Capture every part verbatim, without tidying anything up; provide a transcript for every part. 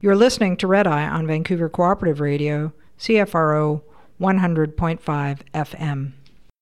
You're listening to Red Eye on Vancouver Cooperative Radio, C F R O one hundred point five F M.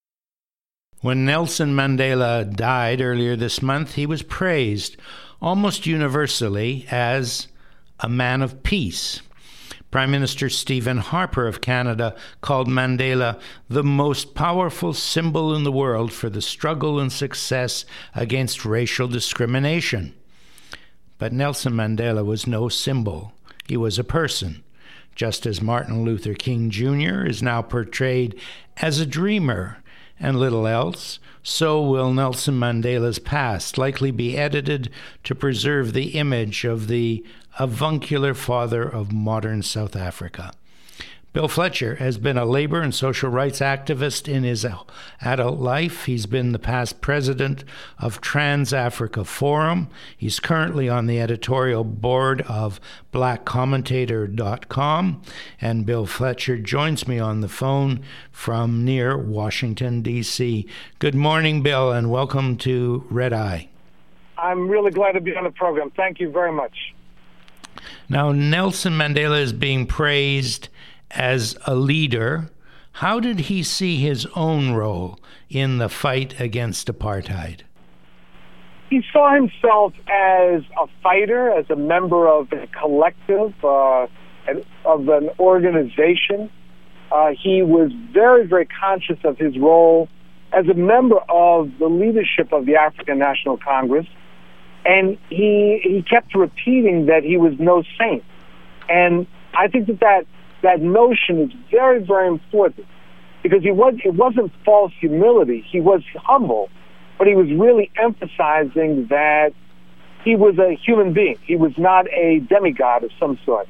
When Nelson Mandela died earlier this month, he was praised almost universally as a man of peace. Prime Minister Stephen Harper of Canada called Mandela the most powerful symbol in the world for the struggle and success against racial discrimination. But Nelson Mandela was no symbol. He was a person. Just as Martin Luther King Junior is now portrayed as a dreamer and little else, so will Nelson Mandela's past likely be edited to preserve the image of the avuncular father of modern South Africa. Bill Fletcher has been a labor and social rights activist in his adult life. He's been the past president of Trans Africa Forum. He's currently on the editorial board of black commentator dot com. And Bill Fletcher joins me on the phone from near Washington, D C Good morning, Bill, and welcome to Red Eye. I'm really glad to be on the program. Thank you very much. Now, Nelson Mandela is being praised as a leader. How did he see his own role in the fight against apartheid? He saw himself as a fighter, as a member of a collective, uh, of an organization. Uh, he was very, very conscious of his role as a member of the leadership of the African National Congress. And he he kept repeating that he was no saint. And I think that that, that notion is very, very important, because he was it wasn't false humility. He was humble, but he was really emphasizing that he was a human being. He was not a demigod of some sort.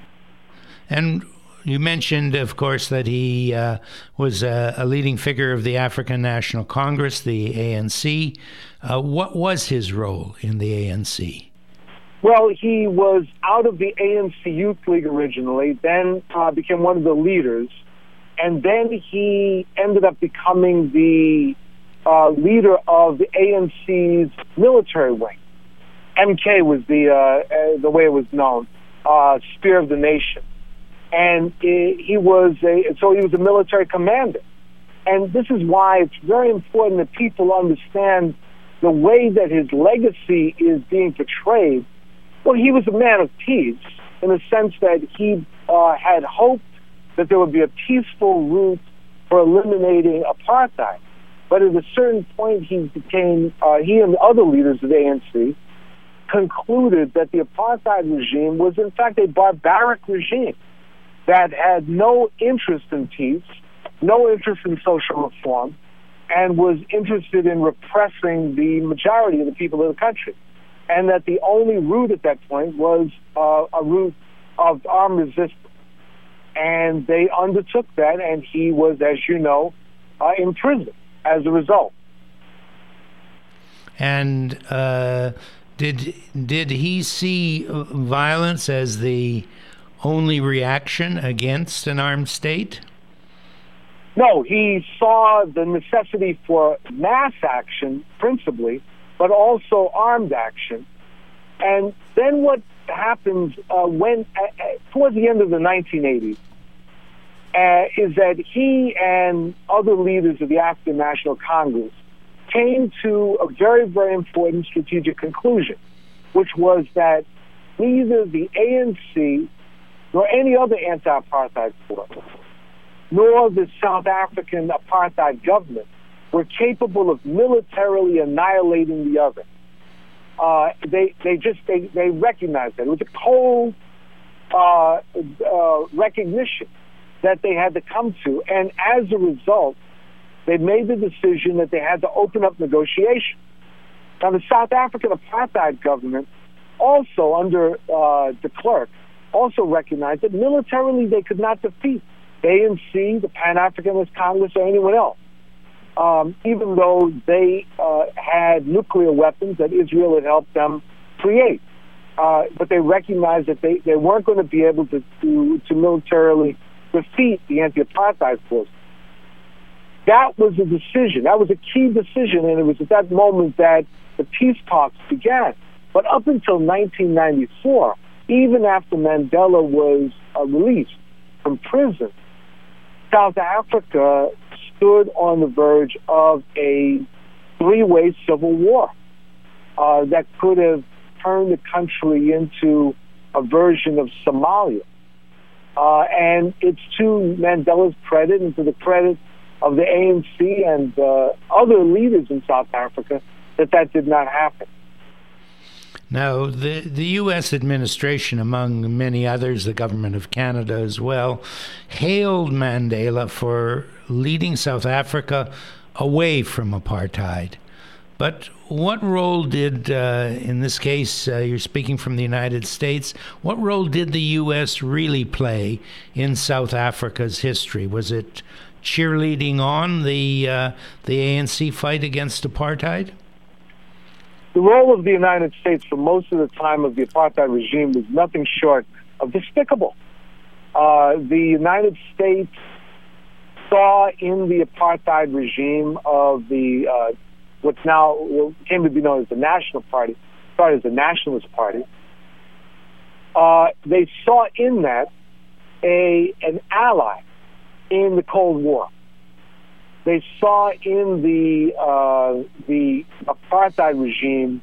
And you mentioned, of course, that he uh, was a, a leading figure of the African National Congress, the A N C. Uh, what was his role in the A N C? Well, he was out of the A N C Youth League originally, then uh, became one of the leaders, and then he ended up becoming the uh, leader of the A N C's military wing. M K was the uh, uh, the way it was known, uh, Spear of the Nation. And he was a, so he was a military commander. And this is why it's very important that people understand the way that his legacy is being portrayed. Well, he was a man of peace in the sense that he uh, had hoped that there would be a peaceful route for eliminating apartheid. But at a certain point, he became, uh, he and the other leaders of the A N C concluded that the apartheid regime was, in fact, a barbaric regime that had no interest in peace, no interest in social reform, and was interested in repressing the majority of the people of the country. And that the only route at that point was uh, a route of armed resistance. And they undertook that, and he was, as you know, uh, in prison as a result. And uh, did did he see violence as the only reaction against an armed state? No, he saw the necessity for mass action, principally, but also armed action. And then what happens uh, when, uh, towards the end of the nineteen eighties, uh, is that he and other leaders of the African National Congress came to a very, very important strategic conclusion, which was that neither the A N C nor any other anti-apartheid force, nor the South African apartheid government were capable of militarily annihilating the other. Uh, they they just they, they recognized that. It was a cold uh, uh, recognition that they had to come to, and as a result, they made the decision that they had to open up negotiations. Now, the South African apartheid government, also under uh, de Klerk, also recognized that militarily they could not defeat the A N C, the Pan-Africanist Congress, or anyone else, um, even though they uh, had nuclear weapons that Israel had helped them create. Uh, but they recognized that they, they weren't going to be able to, to, to militarily defeat the anti-apartheid force. That was a decision. That was a key decision, and it was at that moment that the peace talks began. But up until nineteen ninety-four, even after Mandela was uh, released from prison, South Africa stood on the verge of a three-way civil war uh, that could have turned the country into a version of Somalia. Uh, and it's to Mandela's credit and to the credit of the A N C and uh, other leaders in South Africa that that did not happen. Now, the, the U S administration, among many others, the government of Canada as well, hailed Mandela for leading South Africa away from apartheid. But what role did, uh, in this case, uh, you're speaking from the United States, what role did the U S really play in South Africa's history? Was it cheerleading on the uh, the A N C fight against apartheid? The role of the United States for most of the time of the apartheid regime was nothing short of despicable. Uh, the United States saw in the apartheid regime of the uh, what's now what came to be known as the National Party, started as the Nationalist Party. Uh, they saw in that a an ally in the Cold War. They saw in the uh, the apartheid regime,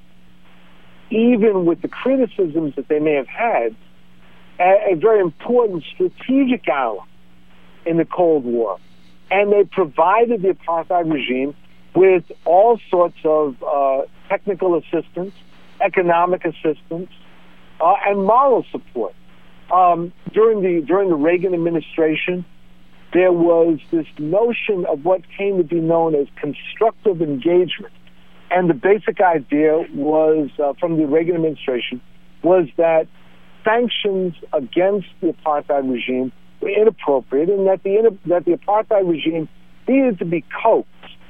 even with the criticisms that they may have had, a, a very important strategic ally in the Cold War. And they provided the apartheid regime with all sorts of uh, technical assistance, economic assistance, uh, and moral support. Um, during the during the Reagan administration, there was this notion of what came to be known as constructive engagement. And the basic idea was, uh, from the Reagan administration, was that sanctions against the apartheid regime were inappropriate and that the, that the apartheid regime needed to be coaxed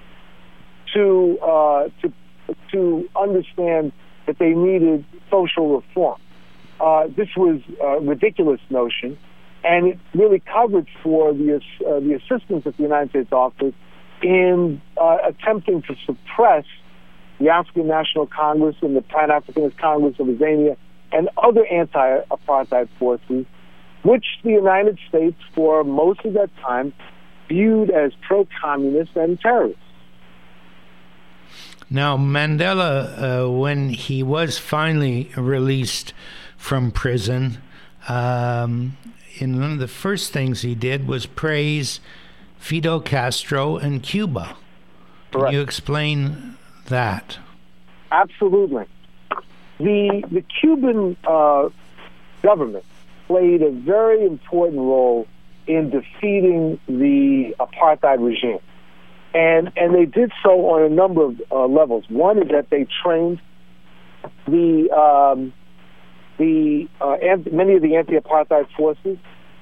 to, uh, to, to understand that they needed social reform. Uh, this was a ridiculous notion. And it really covered for the uh, the assistance that the United States offered in uh, attempting to suppress the African National Congress and the Pan-Africanist Congress of Azania and other anti-apartheid forces, which the United States, for most of that time, viewed as pro-communist and terrorists. Now, Mandela, uh, when he was finally released from prison, um, and one of the first things he did was praise Fidel Castro and Cuba. Can Correct. you explain that? Absolutely. The the Cuban uh, government played a very important role in defeating the apartheid regime. And and they did so on a number of uh, levels. One is that they trained the um, the uh, and many of the anti-apartheid forces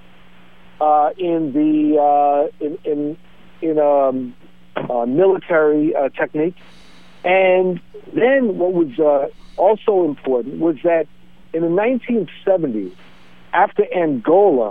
uh, in the uh, in in, in um, uh, military uh, technique. And then what was uh, also important was that in the nineteen seventies, after Angola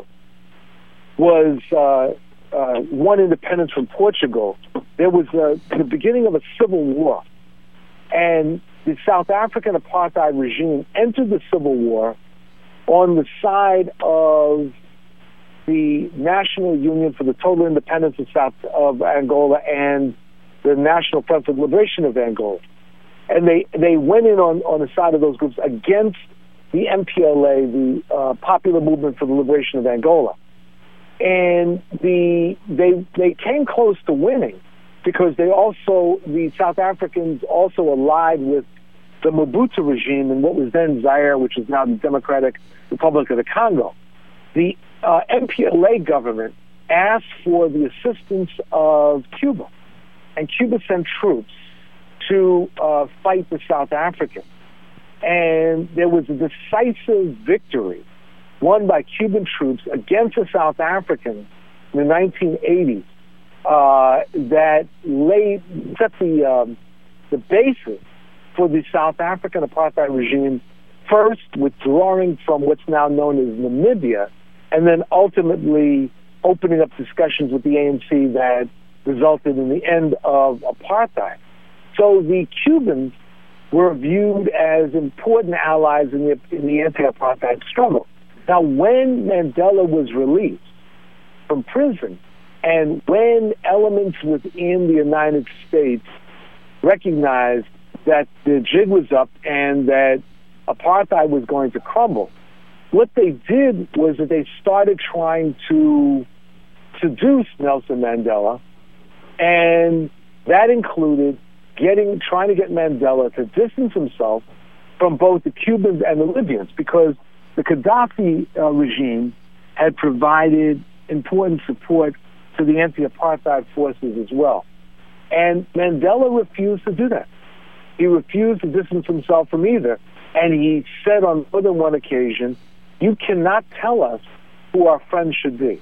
was uh, uh, won independence from Portugal, there was uh, the beginning of a civil war. And the South African apartheid regime entered the civil war on the side of the National Union for the Total Independence of South of Angola and the National Front for the Liberation of Angola. And they, they went in on, on the side of those groups against the M P L A, the uh, Popular Movement for the Liberation of Angola. And the they they came close to winning because they also, the South Africans also allied with the Mobutu regime in what was then Zaire, which is now the Democratic Republic of the Congo. The uh, M P L A government asked for the assistance of Cuba, and Cuba sent troops to uh, fight the South Africans. And there was a decisive victory won by Cuban troops against the South Africans in the nineteen eighties uh, that laid set the um, the basis for the South African apartheid regime, first withdrawing from what's now known as Namibia, and then ultimately opening up discussions with the A N C that resulted in the end of apartheid. So the Cubans were viewed as important allies in the, in the anti-apartheid struggle. Now, when Mandela was released from prison, and when elements within the United States recognized that the jig was up and that apartheid was going to crumble, what they did was that they started trying to seduce Nelson Mandela, and that included getting, trying to get Mandela to distance himself from both the Cubans and the Libyans, because the Gaddafi uh, regime had provided important support to the anti-apartheid forces as well. And Mandela refused to do that. He refused to distance himself from either. And he said on more than one occasion, "You cannot tell us who our friends should be."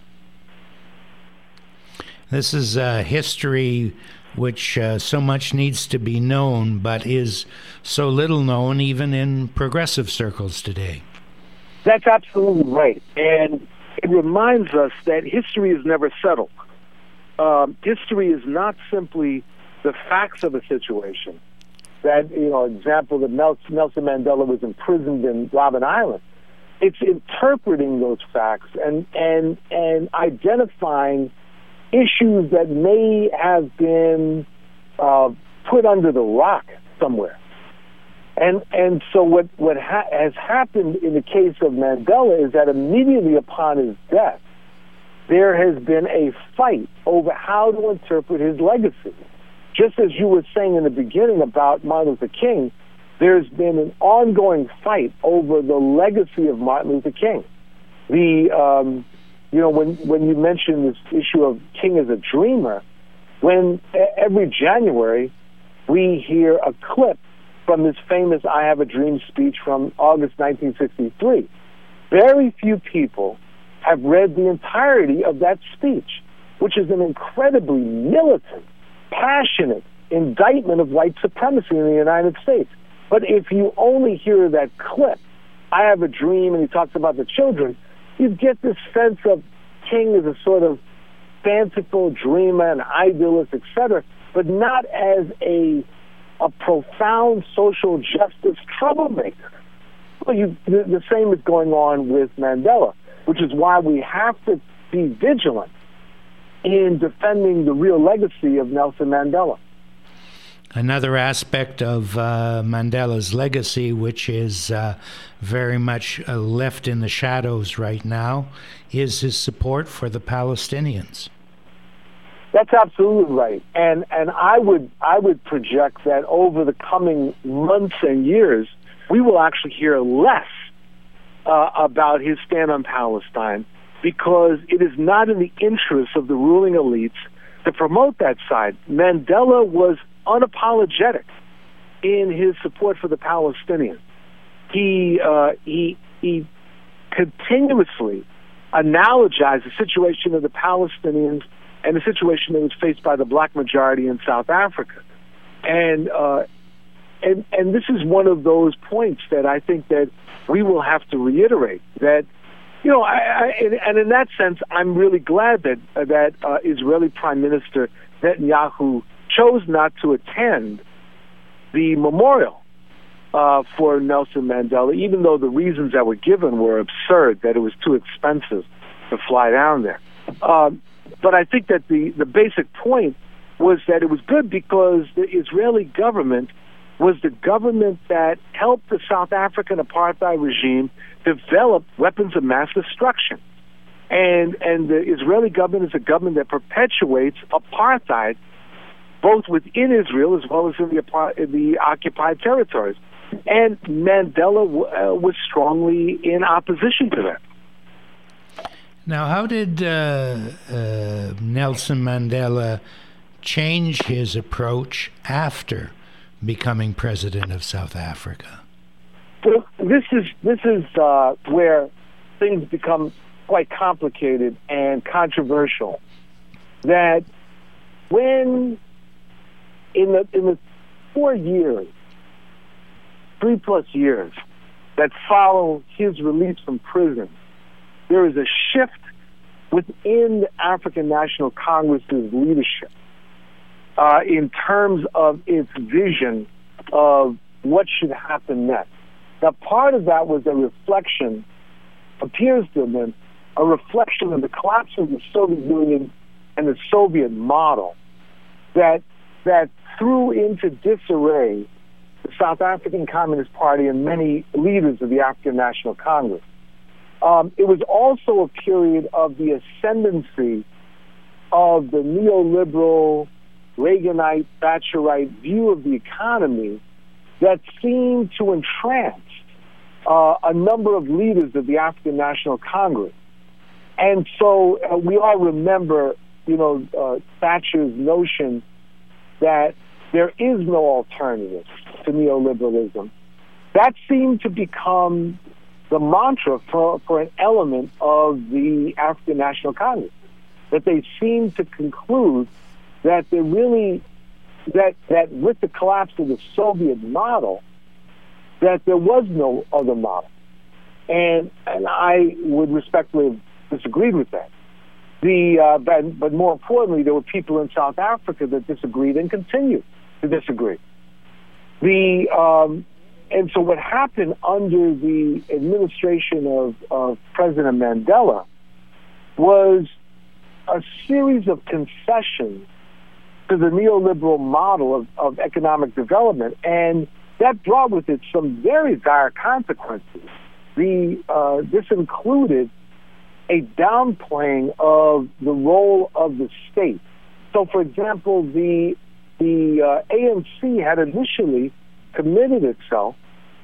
This is a history which uh, so much needs to be known, but is so little known even in progressive circles today. That's absolutely right. And it reminds us that history is never settled. Um, history is not simply the facts of a situation. That, you know, example that Nelson Mandela was imprisoned in Robben Island. It's interpreting those facts and, and, and identifying issues that may have been uh, put under the rock somewhere. And and so what, what ha- has happened in the case of Mandela is that immediately upon his death, there has been a fight over how to interpret his legacy. Just as you were saying in the beginning about Martin Luther King, there's been an ongoing fight over the legacy of Martin Luther King. The um, you know, when when you mention this issue of King as a dreamer, when every January we hear a clip from this famous "I Have a Dream" speech from August nineteen sixty-three, very few people have read the entirety of that speech, which is an incredibly militant, passionate indictment of white supremacy in the United States. But if you only hear that clip, "I Have a Dream," and he talks about the children, you get this sense of King as a sort of fanciful dreamer, an idealist, et cetera, but not as a a profound social justice troublemaker. Well, you, the, the same is going on with Mandela, which is why we have to be vigilant in defending the real legacy of Nelson Mandela. Another aspect of uh, Mandela's legacy, which is uh, very much uh, left in the shadows right now, is his support for the Palestinians. That's absolutely right, and and I would I would project that over the coming months and years, we will actually hear less uh, about his stand on Palestine, because it is not in the interest of the ruling elites to promote that side. Mandela was unapologetic in his support for the Palestinians. He uh, he he continuously analogized the situation of the Palestinians and the situation that was faced by the black majority in South Africa. And uh, and and this is one of those points that I think that we will have to reiterate, that, you know, I, I, and in that sense, I'm really glad that uh, that uh, Israeli Prime Minister Netanyahu chose not to attend the memorial uh, for Nelson Mandela, even though the reasons that were given were absurd, that it was too expensive to fly down there. Um, But I think that the, the basic point was that it was good because the Israeli government was the government that helped the South African apartheid regime develop weapons of mass destruction. And and the Israeli government is a government that perpetuates apartheid both within Israel as well as in the, in the occupied territories. And Mandela w- uh, was strongly in opposition to that. Now, how did uh, uh, Nelson Mandela change his approach after becoming president of South Africa? Well, this is this is uh, where things become quite complicated and controversial. That when in the in the four years, three plus years that follow his release from prison, there is a shift within the African National Congress's leadership uh, in terms of its vision of what should happen next. Now, part of that was a reflection, appears to have been a reflection of the collapse of the Soviet Union and the Soviet model that that threw into disarray the South African Communist Party and many leaders of the African National Congress. Um, it was also a period of the ascendancy of the neoliberal, Reaganite, Thatcherite view of the economy that seemed to entrance uh, a number of leaders of the African National Congress. And so uh, we all remember, you know, uh, Thatcher's notion that there is no alternative to neoliberalism. That seemed to become the mantra for, for an element of the African National Congress, that they seemed to conclude that there really, that, that with the collapse of the Soviet model, that there was no other model. And, and I would respectfully have disagreed with that. The, uh, but, but more importantly, there were people in South Africa that disagreed and continue to disagree. The, um, and so what happened under the administration of, of President Mandela was a series of concessions to the neoliberal model of, of economic development, and that brought with it some very dire consequences. The, uh, this included a downplaying of the role of the state. So, for example, the the uh, A N C had initially committed itself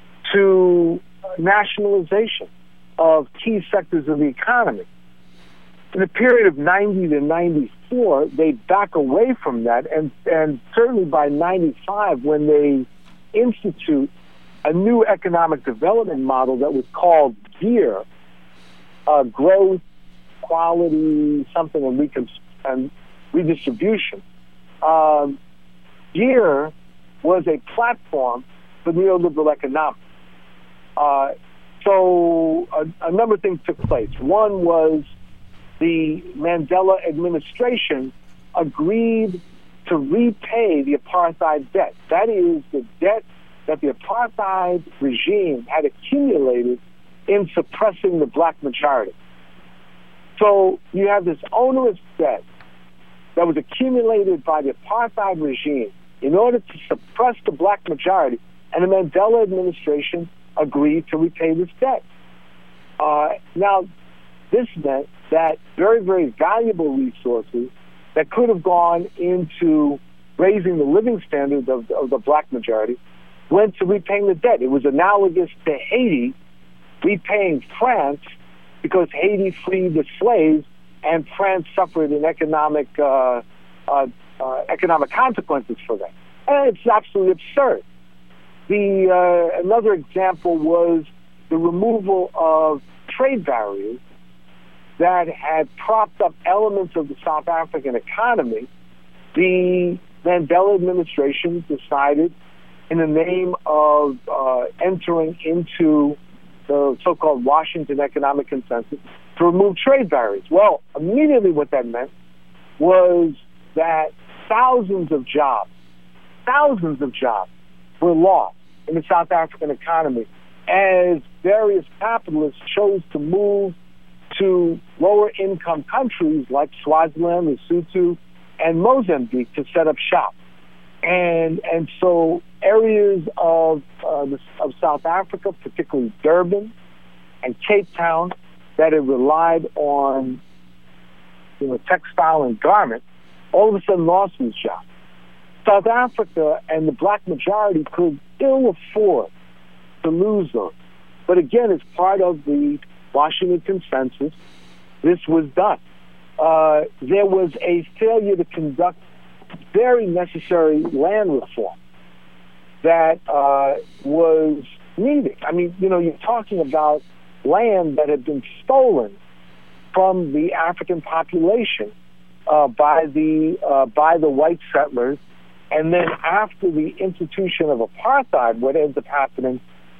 to nationalization of key sectors of the economy. In the period of ninety to ninety-four, they back away from that, and, and certainly by ninety-five, when they institute a new economic development model that was called GEAR, uh, growth, quality, something, and, recon- and redistribution. Um, GEAR was a platform for neoliberal economics. Uh, so a, a number of things took place. One was the Mandela administration agreed to repay the apartheid debt. That is the debt that the apartheid regime had accumulated in suppressing the black majority. So you have this onerous debt that was accumulated by the apartheid regime in order to suppress the black majority, and the Mandela administration agreed to repay this debt. Uh, now, this meant that very, very valuable resources that could have gone into raising the living standards of, of the black majority went to repaying the debt. It was analogous to Haiti repaying France because Haiti freed the slaves and France suffered an economic uh, uh, uh, economic consequences for that. And it's absolutely absurd. The uh, another example was the removal of trade barriers that had propped up elements of the South African economy. The Mandela administration decided, in the name of uh, entering into the so-called Washington Economic Consensus, to remove trade barriers. Well, immediately what that meant was that thousands of jobs, thousands of jobs were lost in the South African economy as various capitalists chose to move to lower income countries like Swaziland, Lesotho, and Mozambique to set up shop. And and so areas of uh, the, of South Africa, particularly Durban and Cape Town, that had relied on, you know, textile and garment, all of a sudden lost these jobs. South Africa and the black majority could ill afford to lose those. But again, as part of the Washington Consensus, this was done. Uh, there was a failure to conduct very necessary land reform that uh, was needed. I mean, you know, you're talking about land that had been stolen from the African population uh, by the uh, by the white settlers, and then after the institution of apartheid, what ends up happening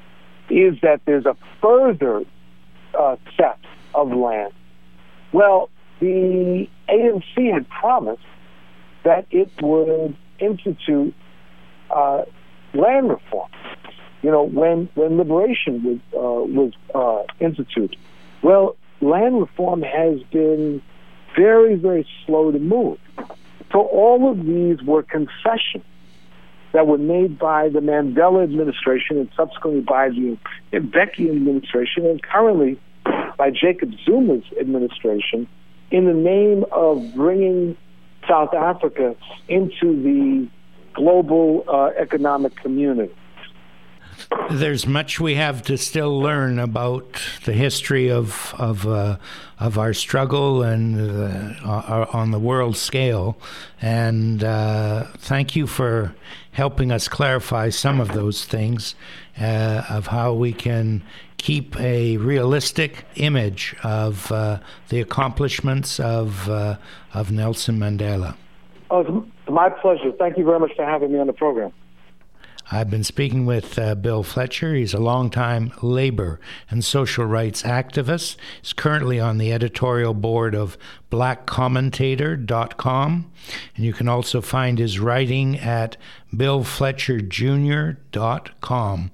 is that there's a further uh, theft of land. Well, the A N C had promised that it would institute uh, land reform. you know, when when liberation was uh, was uh, instituted. Well, land reform has been very, very slow to move. So all of these were concessions that were made by the Mandela administration and subsequently by the Mbeki administration and currently by Jacob Zuma's administration in the name of bringing South Africa into the global uh, economic community. There's much we have to still learn about the history of of uh, of our struggle and uh, our, on the world scale. And uh, thank you for helping us clarify some of those things uh, of how we can keep a realistic image of uh, the accomplishments of uh, of Nelson Mandela. Oh, it's my pleasure. Thank you very much for having me on the program. I've been speaking with uh, Bill Fletcher. He's a longtime labor and social rights activist. He's currently on the editorial board of black commentator dot com. And you can also find his writing at bill fletcher junior dot com.